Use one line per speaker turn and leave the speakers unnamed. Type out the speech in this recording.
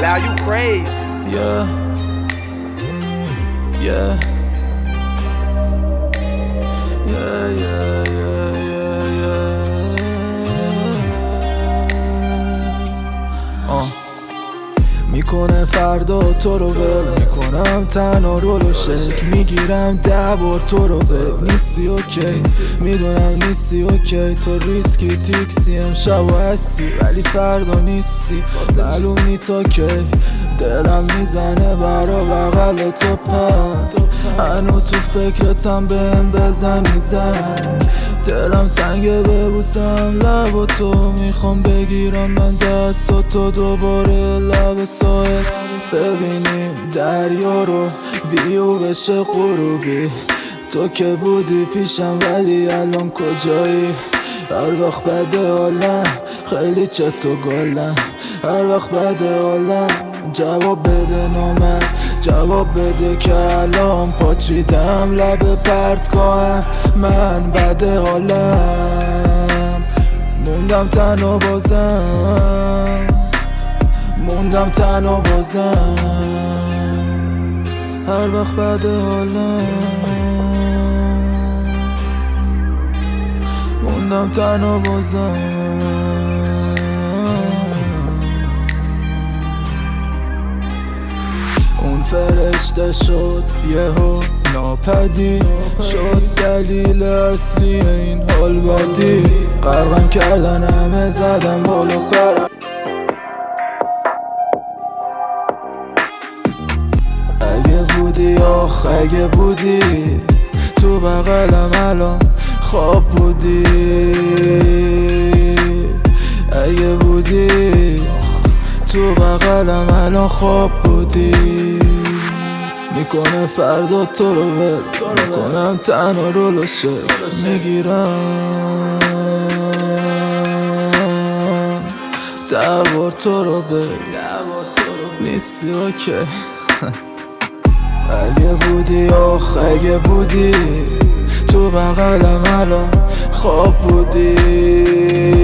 Loud, you crazy.
Yeah. Yeah. Yeah, yeah, yeah, yeah, yeah. میکنه فردا تو رو ول میکنم تنها رولو شک میگیرم 10 بار تو رو ول نیستی اوکی میدونم نیستی اوکی تو ریسکی تیکسی امشب و هستی ولی فردا نیستی معلوم نی تا کی دلم میزنه برا بغل تو پد هنو تو فکرتم بهم بزنی زن دلم تنگه ببوسم لب و تو میخوام بگیرم من دست و تو دوباره لب ساحل ببینیم دریا رو ویو بشه غروبی تو که بودی پیشم ولی الان کجایی هر وقت بده حالم خیلی چطور گلم هر وقت بده حالم جواب بده نامد جواب بده که الان پاچیدم لب پرتگاهم من بده حالم موندم تنها بازم موندم تنها بازم هر وقت بده حالم موندم تنها بازم اون فرشته شد یهو ناپدید شد دلیل اصلی این حال بدی غرقم کردن همه زدم بالا برم اگه بودی آخ اگه بودی تو بغلم الان خواب بودی اگه بودی تو بغلم الان خواب بودی میکنه فردا تو رو ول میکنم تنها رولو شک میگیرم 10 بار تو رو بل نیستی اوکی اگه بودی آخ اگه بودی تو بغلم الان خواب بودی